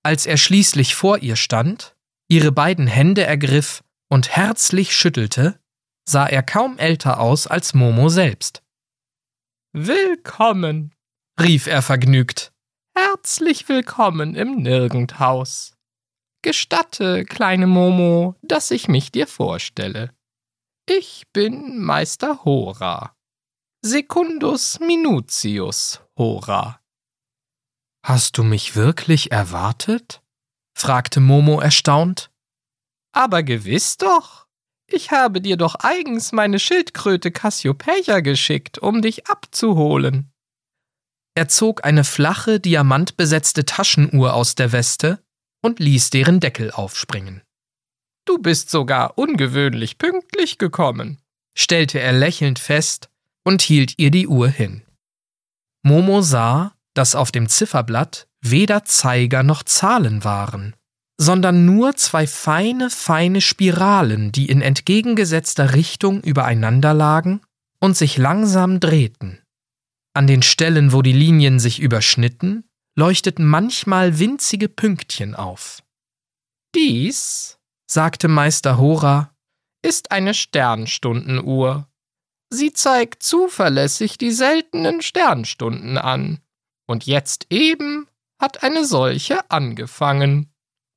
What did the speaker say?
Als er schließlich vor ihr stand, ihre beiden Hände ergriff und herzlich schüttelte, sah er kaum älter aus als Momo selbst. »Willkommen«, rief er vergnügt. »Herzlich willkommen im Nirgendhaus. Gestatte, kleine Momo, dass ich mich dir vorstelle. Ich bin Meister Hora. Secundus Minutius Hora.« »Hast du mich wirklich erwartet?« fragte Momo erstaunt. »Aber gewiss doch. Ich habe dir doch eigens meine Schildkröte Cassiopeia geschickt, um dich abzuholen.« Er zog eine flache, diamantbesetzte Taschenuhr aus der Weste und ließ deren Deckel aufspringen. »Du bist sogar ungewöhnlich pünktlich gekommen«, stellte er lächelnd fest und hielt ihr die Uhr hin. Momo sah, dass auf dem Zifferblatt weder Zeiger noch Zahlen waren, sondern nur zwei feine Spiralen, die in entgegengesetzter Richtung übereinander lagen und sich langsam drehten. An den Stellen, wo die Linien sich überschnitten, leuchteten manchmal winzige Pünktchen auf. »Dies«, sagte Meister Hora, »ist eine Sternstundenuhr. Sie zeigt zuverlässig die seltenen Sternstunden an. Und jetzt eben hat eine solche angefangen.«